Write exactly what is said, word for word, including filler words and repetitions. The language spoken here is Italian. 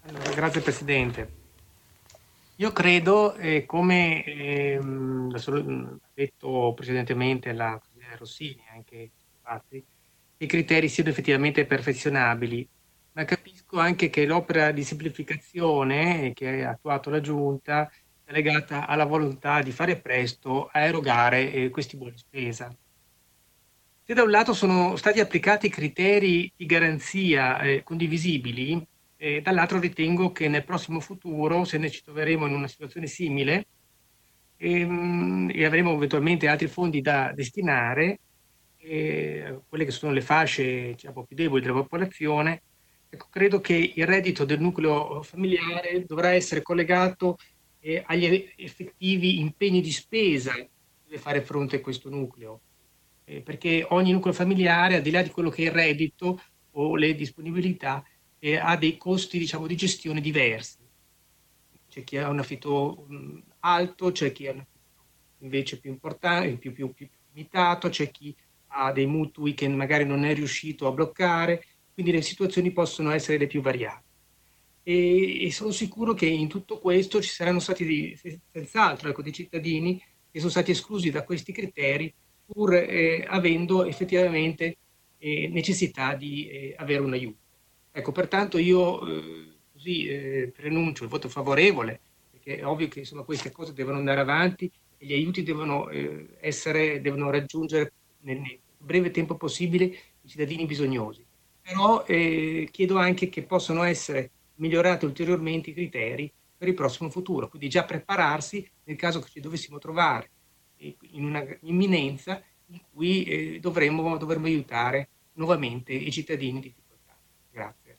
Grazie Presidente. Io credo, eh, come ehm, ha detto precedentemente la consigliera Rossini, anche altri, che i criteri siano effettivamente perfezionabili, ma capisco anche che l'opera di semplificazione che ha attuato la Giunta è legata alla volontà di fare presto a erogare eh, questi buoni spesa. Se da un lato sono stati applicati criteri di garanzia eh, condivisibili, eh, dall'altro ritengo che nel prossimo futuro, se ne ci troveremo in una situazione simile ehm, e avremo eventualmente altri fondi da destinare, eh, quelle che sono le fasce diciamo, più deboli della popolazione, ecco, credo che il reddito del nucleo familiare dovrà essere collegato eh, agli effettivi impegni di spesa che deve fare fronte a questo nucleo eh, perché ogni nucleo familiare, al di là di quello che è il reddito o le disponibilità, eh, ha dei costi diciamo, di gestione diversi. C'è chi ha un affitto mh, alto, c'è chi ha un affitto invece più importante, più, più, più limitato, c'è chi ha dei mutui che magari non è riuscito a bloccare, quindi le situazioni possono essere le più variate. E, e sono sicuro che in tutto questo ci saranno stati dei, senz'altro ecco, dei cittadini che sono stati esclusi da questi criteri pur eh, avendo effettivamente eh, necessità di eh, avere un aiuto. Ecco, pertanto io eh, così eh, prenuncio il voto favorevole, perché è ovvio che insomma, queste cose devono andare avanti e gli aiuti devono, eh, essere, devono raggiungere nel, nel breve tempo possibile i cittadini bisognosi. Però eh, chiedo anche che possano essere migliorati ulteriormente i criteri per il prossimo futuro, quindi già prepararsi nel caso che ci dovessimo trovare in una imminenza in cui eh, dovremmo, dovremmo aiutare nuovamente i cittadini in difficoltà. Grazie.